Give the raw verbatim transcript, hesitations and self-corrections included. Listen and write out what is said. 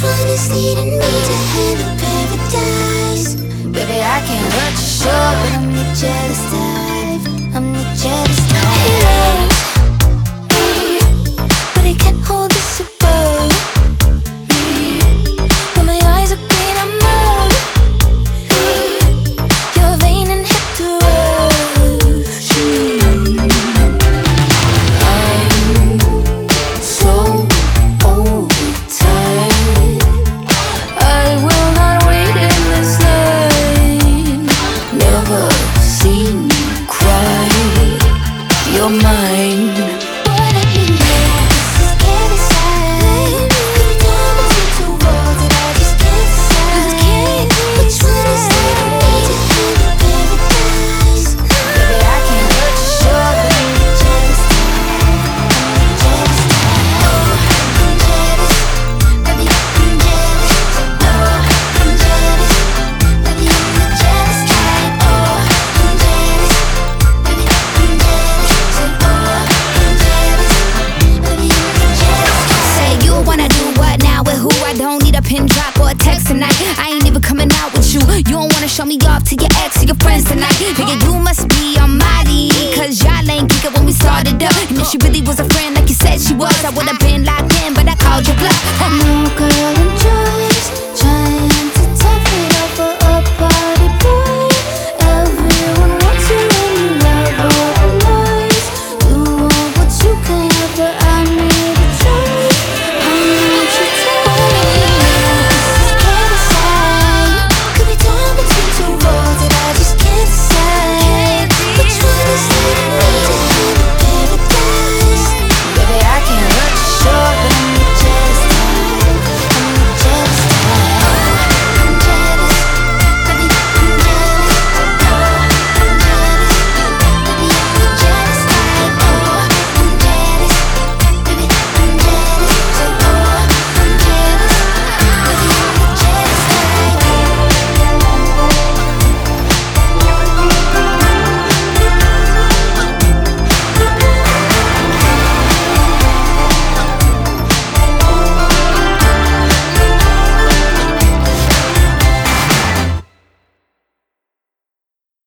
one is leading me to hell or paradise? Baby, I can't hurt you, sure, but I'm the jealous type. I'm the jealous type. He loves me, but he can't hold this above me. When my eyes are green, I'm numb. You're vain and hit the rush. I'm so overtired. I will not wait in this line. Never seen you cry. You're mine. What I mean is, just can't decide. Could be torn between two worlds that I just can't decide. Which one is leading me to hell or paradise? Baby, I can't hurt you, sure, but I'm the jealous type. I'm the jealous type. Oh, I'm jealous. Baby, I'm jealous. Oh, I'm jealous. Baby, I'm the jealous type. Oh, I'm jealous. Baby, I'm jealous. Say, oh, I'm jealous. Baby, I'm the jealous type. Say you wanna do what now with who? I don't need a pin drop or a text tonight. I ain't even coming out with you. You don't wanna show me off to your ex or your friends tonight. Nigga, you must be on my league, cause y'all ain't kick it when we started up. And if she really was a friend like you said she was, I would've been locked in, but I called your bluff. No, 'cause